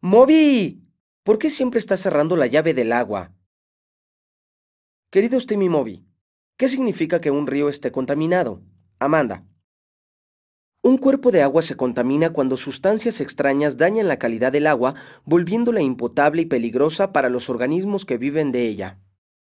¡Moby! ¿Por qué siempre estás cerrando la llave del agua? Querido Timmy Moby, ¿qué significa que un río esté contaminado? Amanda. Un cuerpo de agua se contamina cuando sustancias extrañas dañan la calidad del agua, volviéndola impotable y peligrosa para los organismos que viven de ella.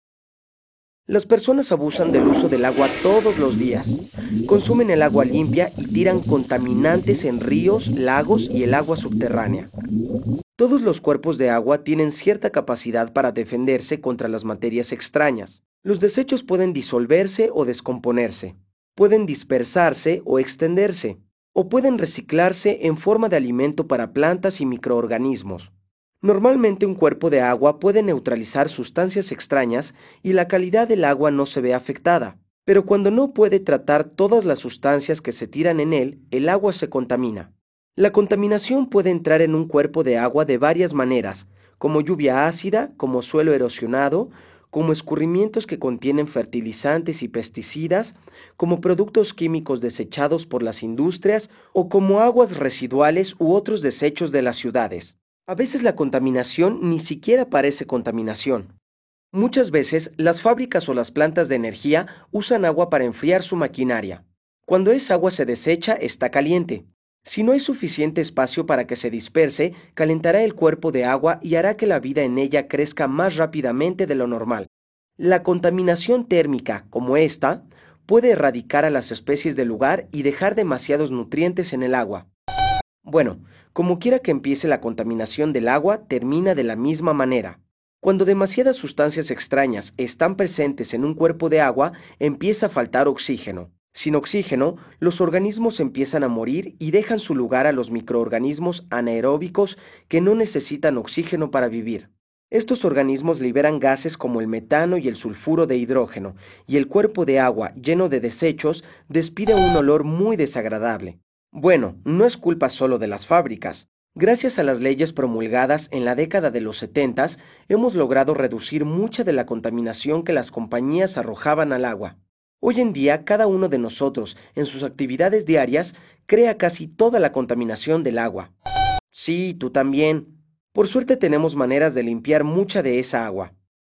Las personas abusan del uso del agua todos los días. Consumen el agua limpia y tiran contaminantes en ríos, lagos y el agua subterránea. Todos los cuerpos de agua tienen cierta capacidad para defenderse contra las materias extrañas. Los desechos pueden disolverse o descomponerse, pueden dispersarse o extenderse, o pueden reciclarse en forma de alimento para plantas y microorganismos. Normalmente un cuerpo de agua puede neutralizar sustancias extrañas y la calidad del agua no se ve afectada. Pero cuando no puede tratar todas las sustancias que se tiran en él, el agua se contamina. La contaminación puede entrar en un cuerpo de agua de varias maneras, como lluvia ácida, como suelo erosionado, como escurrimientos que contienen fertilizantes y pesticidas, como productos químicos desechados por las industrias o como aguas residuales u otros desechos de las ciudades. A veces la contaminación ni siquiera parece contaminación. Muchas veces las fábricas o las plantas de energía usan agua para enfriar su maquinaria. Cuando esa agua se desecha, está caliente. Si no hay suficiente espacio para que se disperse, calentará el cuerpo de agua y hará que la vida en ella crezca más rápidamente de lo normal. La contaminación térmica, como esta, puede erradicar a las especies del lugar y dejar demasiados nutrientes en el agua. Bueno, como quiera que empiece, la contaminación del agua termina de la misma manera. Cuando demasiadas sustancias extrañas están presentes en un cuerpo de agua, empieza a faltar oxígeno. Sin oxígeno, los organismos empiezan a morir y dejan su lugar a los microorganismos anaeróbicos que no necesitan oxígeno para vivir. Estos organismos liberan gases como el metano y el sulfuro de hidrógeno, y el cuerpo de agua, lleno de desechos, despide un olor muy desagradable. Bueno, no es culpa solo de las fábricas. Gracias a las leyes promulgadas en la década de los 70, hemos logrado reducir mucha de la contaminación que las compañías arrojaban al agua. Hoy en día, cada uno de nosotros, en sus actividades diarias, crea casi toda la contaminación del agua. Sí, tú también. Por suerte tenemos maneras de limpiar mucha de esa agua.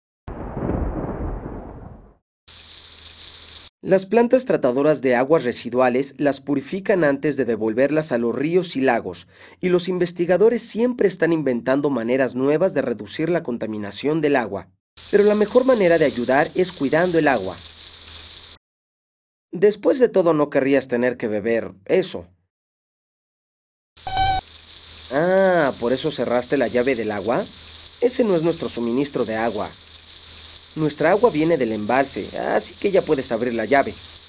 Las plantas tratadoras de aguas residuales las purifican antes de devolverlas a los ríos y lagos, y los investigadores siempre están inventando maneras nuevas de reducir la contaminación del agua. Pero la mejor manera de ayudar es cuidando el agua. Después de todo, no querrías tener que beber eso. Ah, ¿por eso cerraste la llave del agua? Ese no es nuestro suministro de agua. Nuestra agua viene del embalse, así que ya puedes abrir la llave.